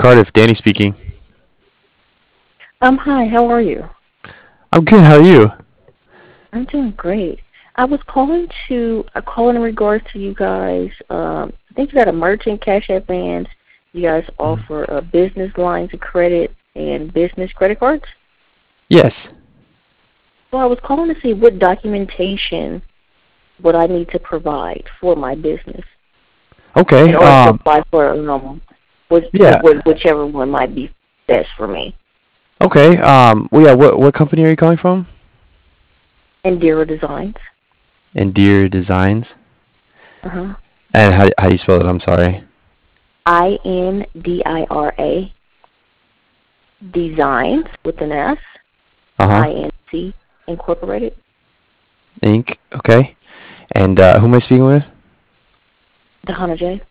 Cardiff. Danny speaking. Hi, how are you? I'm good. How are you? I'm doing great. I was calling in regards to you guys. I think you got a merchant cash advance. You guys Mhm. offer business lines of credit and business credit cards. Yes. Well, I was calling to see what documentation would I need to provide for my business Okay. in order to apply for Yeah. whichever one might be best for me. Okay. Well, yeah. What company are you calling from? Indira Designs. Endear Designs. Uh-huh. And how do you spell it? I'm sorry. Indira Designs with an S. Uh huh. Inc. Incorporated. Inc. Okay. And who am I speaking with? Dahana J.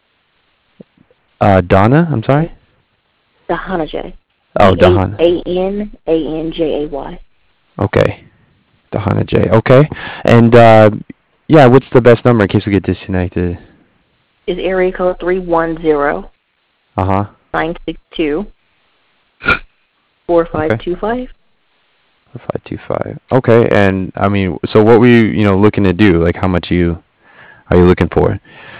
Donna. I'm sorry. Dahana J. Oh, D Dahan. A N A N J A Y. Okay. Dahana J. Okay. And yeah, what's the best number in case we get disconnected? Is area code 310 Uh huh. 962 four five Okay. two five. 525. Okay. And I mean, so what were you looking to do? Like, how much are you looking for?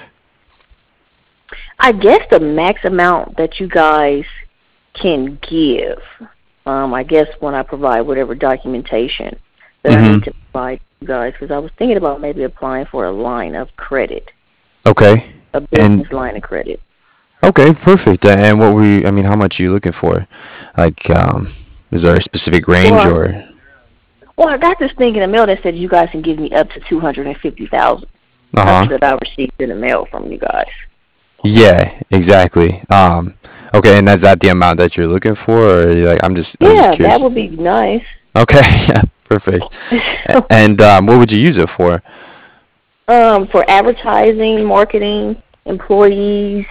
I guess the max amount that you guys can give. I guess when I provide whatever documentation that I need Mm-hmm. to provide you guys, because I was thinking about maybe applying for a line of credit, Okay. a And business line of credit. okay, perfect. And I mean, how much are you looking for? Like, is there a specific range Well, or? well, I got this thing in the mail that said you guys can give me up to 250,000. That's Uh-huh. what I received in the mail from you guys. Yeah, exactly. Okay, and is that the amount that you're looking for, or are you like, I'm just Yeah, that curious. would be nice. Okay, yeah, perfect. And what would you use it for? For advertising, marketing, employees,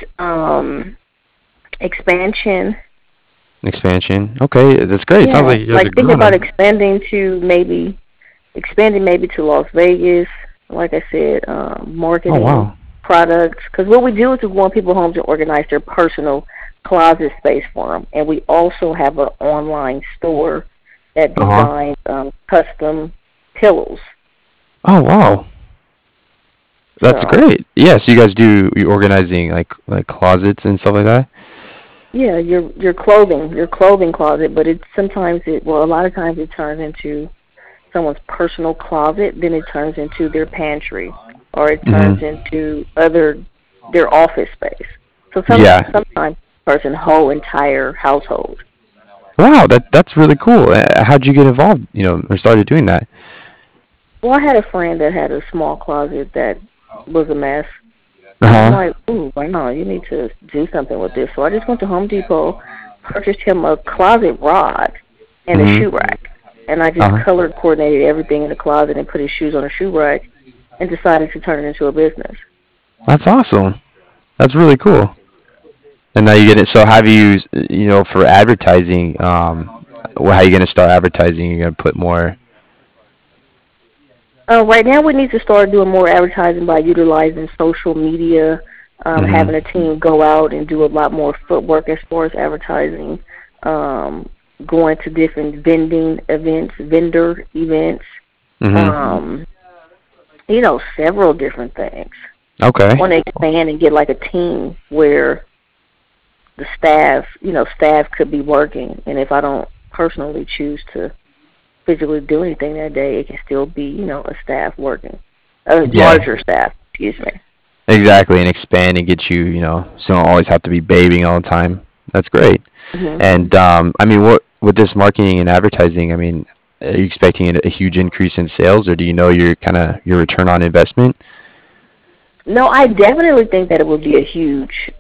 expansion. Expansion. Okay, that's great. Sounds Yeah, like you guys are like thinking about growing. expanding maybe to Las Vegas. Like I said, Oh marketing wow. products. Because what we do is we go in people's homes and organize their personal closet space for them, and we also have an online store that Uh-huh. designs custom pillows. Oh wow. That's So great. Yeah, so you guys do you organizing like closets and stuff like that? yeah, your clothing closet, but it sometimes it well a lot of times it turns into someone's personal closet, then it turns into their pantry, or it turns Mm-hmm. into their office space. So Yeah. sometimes a person whole entire household. Wow, that's really cool. How'd you get involved, or started doing that? Well, I had a friend that had a small closet that was a mess, and I'm Uh-huh. like, ooh, wow, you need to do something with this. So I just went to Home Depot, purchased him a closet rod and a Mm-hmm. shoe rack, and I just Uh-huh. color coordinated everything in the closet and put his shoes on a shoe rack, and decided to turn it into a business. That's awesome. That's really cool. And now you get it. So have you, for advertising, how are you gonna start advertising? You're gonna put more. Right now, we need to start doing more advertising by utilizing social media, Mm-hmm. having a team go out and do a lot more footwork as far as advertising, um, going to different vendor events, Mm-hmm. um, several different things. Okay. Want to expand and get like a team where the staff could be working, and if I don't personally choose to physically do anything that day, it can still be, a staff working, a Yeah. larger staff, excuse me. Exactly, and expand and get you, so you don't always have to be babying all the time. That's great. Hmm. And I mean, what with this marketing and advertising, I mean, are you expecting a huge increase in sales, or do you know your return on investment? No, I definitely think that it would be a huge.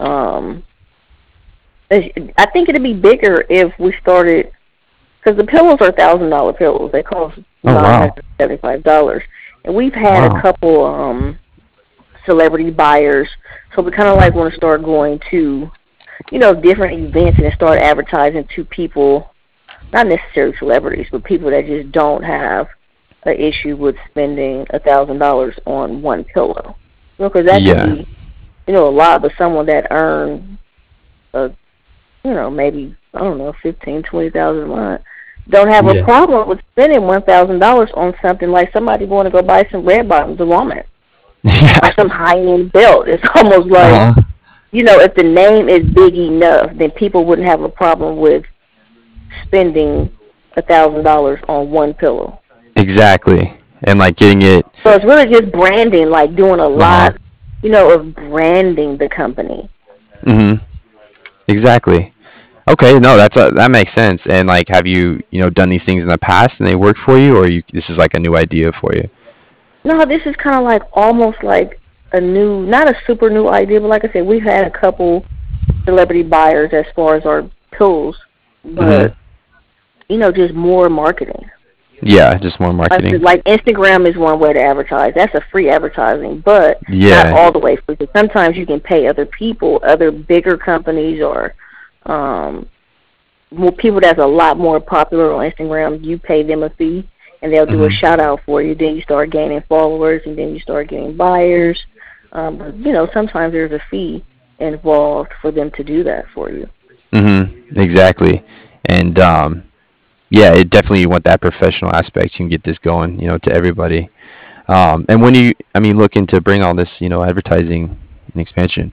I think it'd be bigger if we started because the pillows are $1,000 pillows. They cost Oh nine wow, hundred $75, and we've had a wow. couple celebrity buyers. So we kind of like want to start going to different events and start advertising to people, not necessarily celebrities, but people that just don't have an issue with spending $1,000 on one pillow. Because that can Yeah. be, a lot, but someone that earned a maybe I don't know, 15, 20,000 a month, don't have a Yeah. problem with spending $1,000 on something like somebody going to go buy some red bottoms a woman or Yeah. some high end belt. It's almost like Uh-huh. if the name is big enough, then people wouldn't have a problem with spending $1,000 on one pillow. Exactly. And like getting it. So it's really just branding, like doing a Uh-huh. lot, of branding the company. Mhm. Exactly. Okay, no, that makes sense. And like, have you done these things in the past and they worked for you, or this is like a new idea for you? No, this is kind of like almost like a new, not a super new idea, but like I said, we've had a couple celebrity buyers as far as our pills, Mhm. but just more marketing. Yeah, just more Like marketing. like Instagram is one way to advertise. That's a free advertising, but not Yeah. all the way free. Because sometimes you can pay other people, other bigger companies, or um, more people that's a lot more popular on Instagram. You pay them a fee, and they'll do a Mhm. shout out for you. Then you start gaining followers, and then you start getting buyers. But sometimes there's a fee involved for them to do that for you. Exactly. And yeah, it definitely you want that professional aspect. You can get this going, to everybody. And when you, I mean, looking to bring all this, advertising and expansion,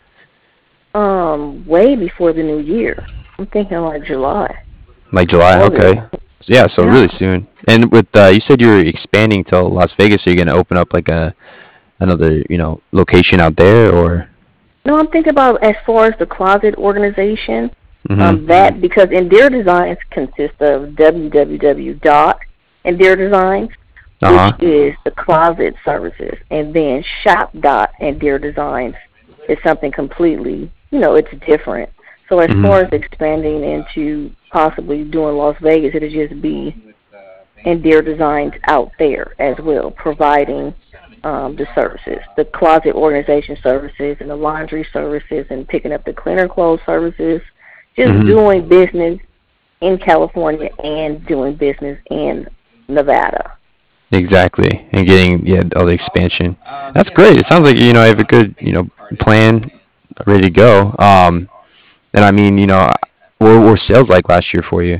Way before the new year. I'm thinking like July, like July. August. Okay. Yeah, so Yeah. really soon. And with you said you're expanding to Las Vegas, are you gonna open up like another, location out there, or? No, I'm thinking about as far as the closet organization. Mhm. That because Endear Designs consists of www dot Endear Designs, Uh which huh. is the closet services, and then shop dot Endear Designs is something completely, it's different. So as Mhm. far as expanding into possibly doing Las Vegas, it'll just be Endear Designs out there as well, providing the services, the closet organization services, and the laundry services, and picking up the cleaner clothes services. Just Mhm. doing business in California and doing business in Nevada. Exactly. And getting all the expansion. That's great. It sounds like I have a good plan ready to go. And I mean what were sales like last year for you?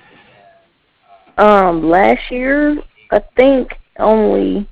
Last year, I think only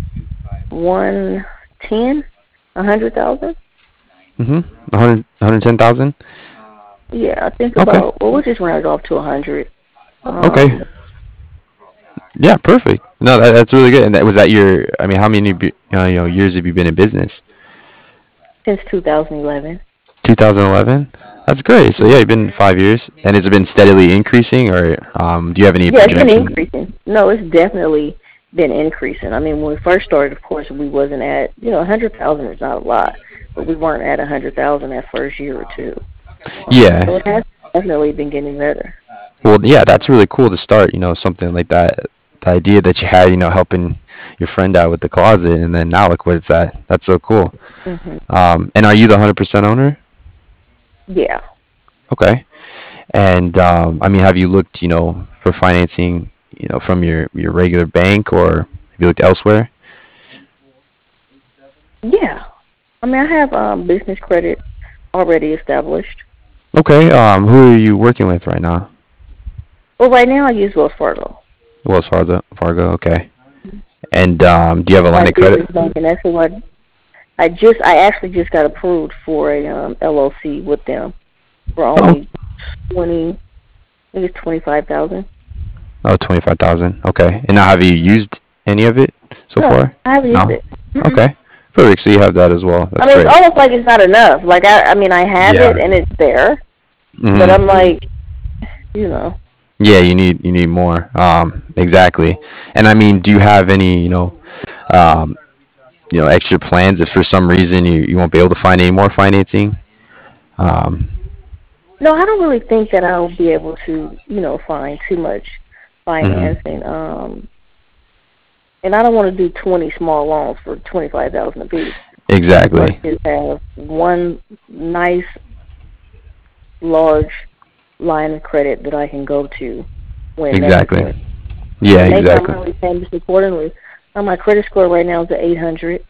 110, 100,000. Mhm. 110,000. Yeah, I think Okay. about, well, we'll just round it off to 100. Okay. Um, Yeah, perfect. No, that's really good. And was that your? I mean, how many years have you been in business? since 2011. 2011. That's great. So yeah, you've been 5 years, and has it been steadily increasing, or do you have any Yeah, it's been projections? increasing. No, it's definitely been increasing. I mean, when we first started, of course, we wasn't at, 100,000 is not a lot, but we weren't at 100,000 that first year or two. So Yeah. it has definitely been getting better. Well, yeah, that's really cool to start. Something like that. The idea that you had, helping your friend out with the closet, and then now look what it's at. That's so cool. Hmm. And are you the 100% owner? Yeah. Okay. And I mean, have you looked, for financing, from your regular bank, or have you looked elsewhere? Yeah. I mean, I have business credit already established. Okay. Who are you working with right now? Well, right now I use Wells Fargo. Wells Fargo. Fargo. Okay. And do you have a line Like of credit? business bank, and that's what I actually just got approved for a LLC with them for Oh. only 20, I think it's 25,000. Oh, 25,000. Okay. And now have you used any of it so No, far? I haven't used No. it. Mm-mm. Okay. Perfect. So you have that as well. I That's mean, it's great. almost like it's not enough. Like I mean, I have Yeah. it and it's there, but I'm Mhm. like, you know, Yeah, you need more. Exactly. And I mean, do you have any, um, extra plans if for some reason you won't be able to find any more financing? Um, no, I don't really think that I'll be able to, find too much mhm. financing. And I don't want to do 20 small loans for 25,000 apiece. I pretty much Exactly. just have one nice, large line of credit that I can go to when Exactly. necessary Yeah, and make my exactly. monthly payments accordingly. My credit score right now is at 800.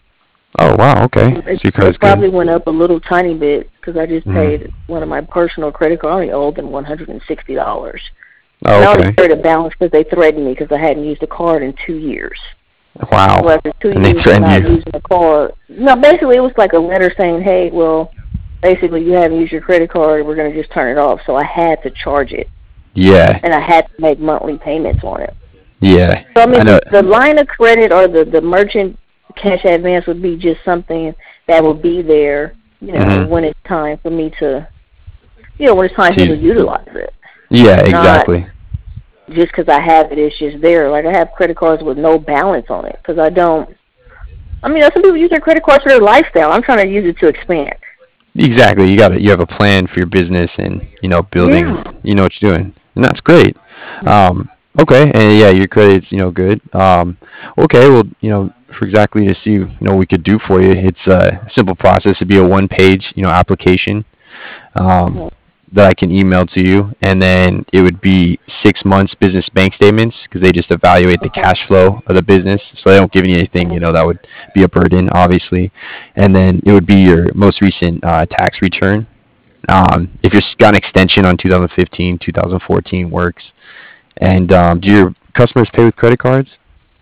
Oh wow, okay. It, So your it credit's good. probably went up a little tiny bit because I just Mhm. paid one of my personal credit cards. I only owed them $160, Oh and I only okay. carried a balance because they threatened me because I hadn't used the card in 2 years. So Wow. after two And they years of threatened not you. using the card, no, basically it was like a letter saying, "Hey, well, basically you haven't used your credit card. We're gonna just turn it off." So I had to charge it, Yeah. and I had to make monthly payments on it. Yeah. So I I mean, know. the line of credit or the merchant cash advance would be just something that will be there, Mhm. when it's time for me to, when it's time for me To to utilize it. Yeah, Not exactly. just because I have it, it's just there. Like I have credit cards with no balance on it because I don't. I mean, some people use their credit cards for their lifestyle. I'm trying to use it to expand. Exactly. You have a plan for your business and building. Yeah. You know what you're doing, and that's great. Okay, and yeah, your credit's good. Okay, well for exactly to see we could do for you. It's a simple process. It'd be a one-page application. Um, Mhm. that I can email to you, and then it would be 6 months business bank statements because they just evaluate the Okay. cash flow of the business, so they don't give you anything that would be a burden, obviously. And then it would be your most recent tax return. If you've got an extension on 2015, 2014 works. And do your customers pay with credit cards?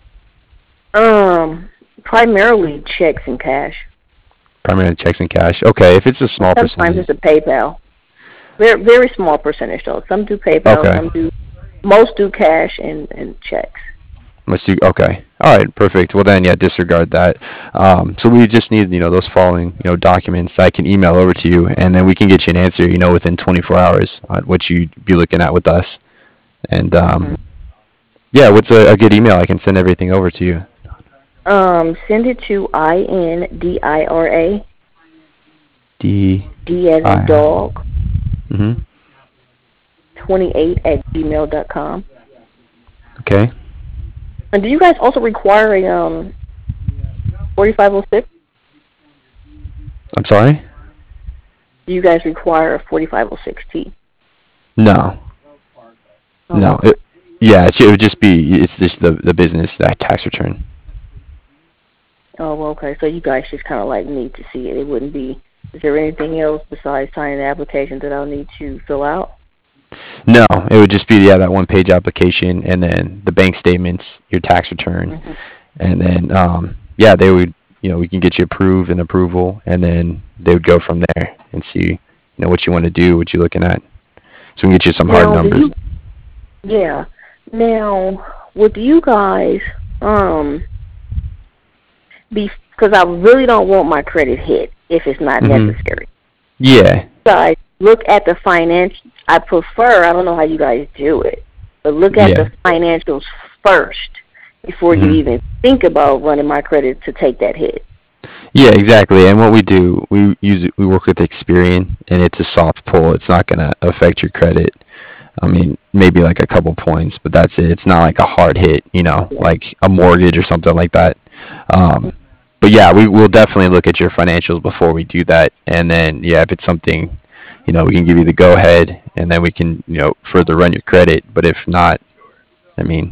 Um, Primarily checks and cash. Primarily checks and cash. Okay, if it's a And small sometimes percentage. it's a PayPal. Very very small percentage though. Some do PayPal, Okay. some do most do cash and checks. Let's do. Okay. All right. Perfect. Well then, yeah, disregard that. So we just need those following documents I can email over to you, and then we can get you an answer within 24 hours on what you'd be looking at with us. And Mhm. yeah, what's a good email I can send everything over to you? Send it to INDIRA D D as in I. dog Mhm. 28 at gmail.com. Okay. And do you guys also require a 4506? I'm sorry. Do you guys require a 4506T? No. Oh, No. okay. Yeah. It would just be. It's just the business that tax return. Oh, well, okay. So you guys just kind of like need to see it. It wouldn't be. Is there anything else besides signing the application that I'll need to fill out? No, it would just be that one page application, and then the bank statements, your tax return, Hmm. and then yeah, they would we can get you approved and approval, and then they would go from there and see what you want to do, what you're looking at, so we can get you some hard Now, do numbers. you? Yeah. Now, with you guys, um, because I really don't want my credit hit if it's not Hmm. necessary. Yeah. Guys, look at the finance. I prefer. I don't know how you guys do it, but look at Yeah. the financials first before you Hmm. even think about running my credit to take that hit. Yeah, exactly. And what we do, we work with Experian, and it's a soft pull. It's not gonna affect your credit. I mean, maybe like a couple points, but that's it. It's not like a hard hit, Yeah. like a mortgage or something like that. Um, but yeah, we will definitely look at your financials before we do that, and then yeah, if it's something, we can give you the go ahead, and then we can further run your credit. But if not, I mean,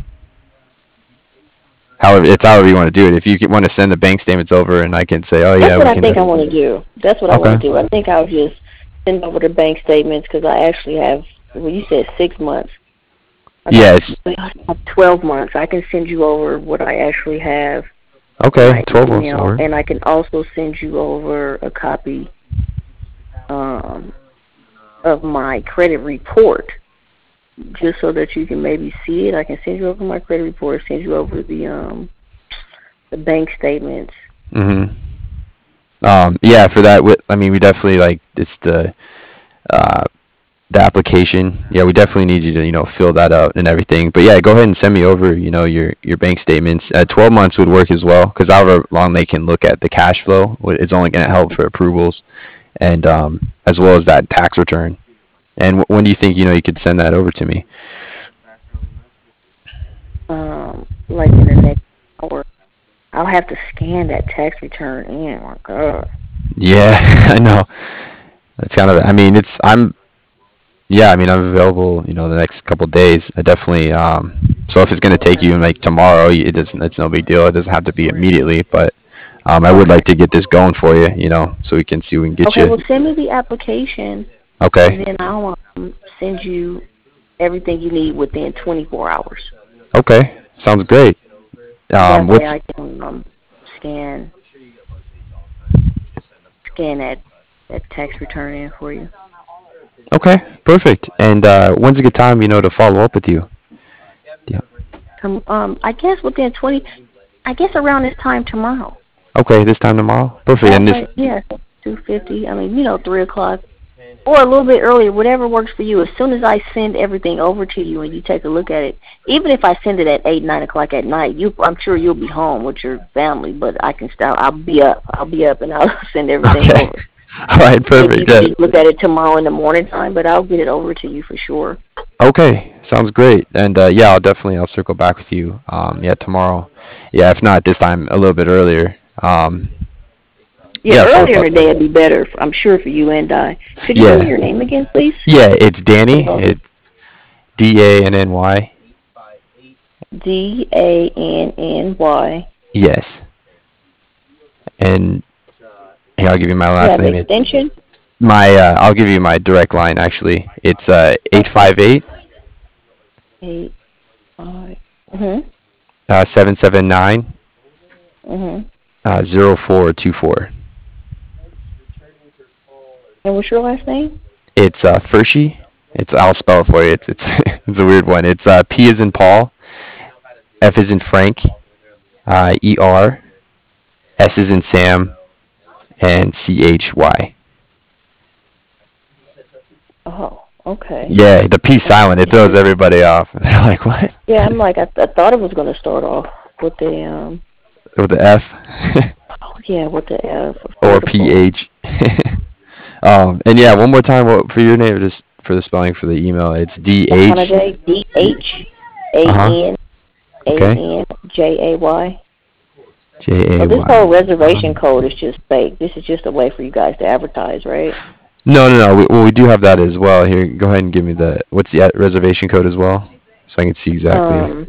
however it's however you want to do it. If you want to send the bank statements over, and I can say, oh That's yeah, what we I can. think I want to do. That's what I want Okay. to do. I think I'll just send over the bank statements because I actually have. Well, you said 6 months. I got Yes. 12 months. I can send you over what I actually have in Okay. my 12 months email, over. and I can also send you over a copy um, of my credit report, just so that you can maybe see it. I can send you over my credit report, send you over the bank statements. Hmm. Yeah, for that, I mean, we definitely like it's uh, the application. Yeah, we definitely need you to fill that out and everything. But yeah, go ahead and send me over your bank statements. 12 months would work as well because however long they can look at the cash flow is only going to help for approvals and as well as that tax return. And when do you think you could send that over to me? Like in the next hour. I'll have to scan that tax return in. My God. Yeah, I know. That's kind of. I mean, I'm. Yeah, I mean, I'm available. The next couple days. I definitely. So if it's gonna take you like tomorrow, it doesn't. It's no big deal. It doesn't have to be immediately, but I would like Okay. to get this going for you, you know, so we can see we can get Okay. you. Well, send me the application, and Okay. then I'll send you everything you need within 24 hours. Okay. Sounds great. That way What's I can scan scan that tax return in for you. okay? Perfect. And when's a good time, you know, to follow up with you? Yeah. I guess within 20. I guess around this time tomorrow. Okay, this time tomorrow. Perfect. That And this. way, yeah, 2:50. I mean, 3 o'clock or a little bit earlier, whatever works for you. As soon as I send everything over to you and you take a look at it, even if I send it at 8, 9 o'clock at night, I'm sure you'll be home with your family. But I can start. I'll be up. I'll be up, and I'll send everything Okay. over. All right. Maybe Perfect. you can Yeah. just look at it tomorrow in the morning time, but I'll get it over to you for sure. Okay. Sounds great. And yeah, I'll circle back with you. Yeah, tomorrow. Yeah, if not this time, a little bit earlier. Yeah, Yeah. So. earlier in the day would be better, I'm sure, for you and I. Could you give me Yeah. your name again, please? Yeah. It's For Danny. the It's Danny. Danny. Yes. And here, I'll give you my You last have name. extension I'll give you my direct line actually. It's eight okay. five eight 8, 5. Mhm. 779 Mhm. 0424. And what's your last name? It's Fershi. I'll spell it for you. It's it's a weird one. It's P is in Paul, F is in Frank, ER, S is in Sam, and CHY. Oh, okay. Yeah, the P That's silent. It throws weird. everybody off. They're like, what? Yeah, I'm like I thought it was gonna start off with the With the F oh yeah, with the or affordable. PH. And yeah, one more time for your name, just for the spelling for the email. It's DH. Donajay, Uh huh. Okay. DHANANJAY. So J A this Y. whole reservation code is just fake. This is just a way for you guys to advertise, right? No, no, no. We do have that as well. Here, go ahead and give me what's the reservation code as well, so I can see exactly. Um,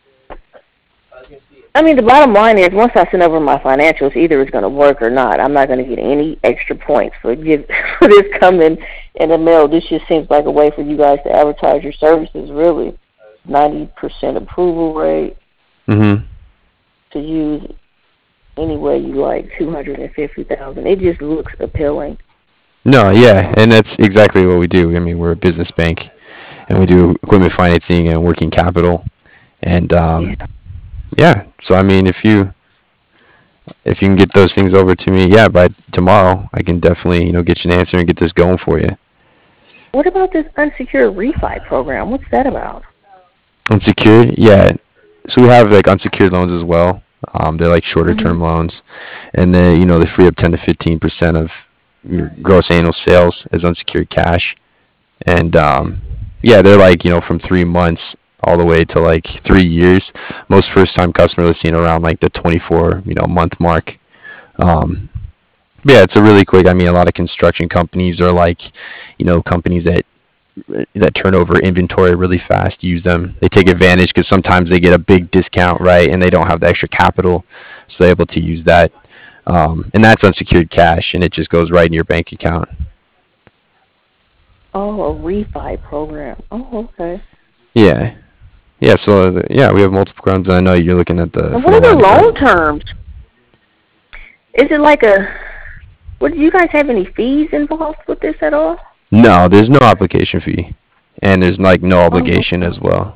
I mean, the bottom line is once I send over my financials, either it's going to work or not. I'm not going to get any extra points for give for this coming in the mail. This just seems like a way for you guys to advertise your services. Really, 90% approval rate Mhm. to use any way you like. 250,000. It just looks appealing. No, yeah, and that's exactly what we do. I mean, we're a business bank, and we do equipment financing and working capital, and Yeah. yeah. So I mean, if you can get those things over to me, yeah, by tomorrow, I can definitely get you an answer and get this going for you. What about this unsecured refi program? What's that about? Unsecured, yeah. So we have like unsecured loans as well. They're like shorter Mhm. term loans, and they free up 10 to 15% of your gross annual sales as unsecured cash. And yeah, they're like from 3 months all the way to like 3 years. Most first time customers are seeing around like the 24 month mark. Um, yeah, it's a really quick. I mean, a lot of construction companies are like companies that turn over inventory really fast use them. They take advantage because sometimes they get a big discount, right? And they don't have the extra capital, so they're able to use that. And that's unsecured cash, and it just goes right in your bank account. Oh, a refi program. Oh, okay. Yeah, yeah. So yeah, we have multiple grounds, and I know you're looking at the And for what the are the line of loan credit. terms? Is it like a? What do you guys have any fees involved with this at all? No, there's no application fee, and there's like no Oh, obligation as well.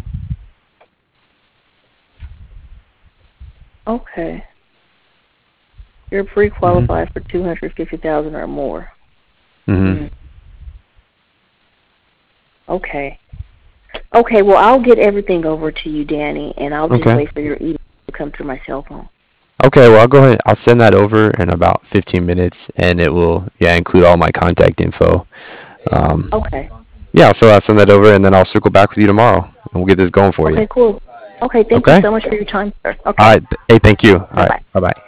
okay. You're Mhm. pre-qualified for 250,000 or more. Mhm. Mm, okay. Okay. Well, I'll get everything over to you, Danny, and I'll just Okay. wait for your email to come through my cell phone. Okay, well, I'll go ahead. I'll send that over in about 15 minutes, and it will, yeah, include all my contact info. Um, Okay. yeah, so I'll send that over, and then I'll circle back with you tomorrow, and we'll get this going for you. Okay. Cool. Okay. Thank you Okay? so much for your time, sir. All Okay. right. Hey, thank you. All Bye right. bye. Bye bye.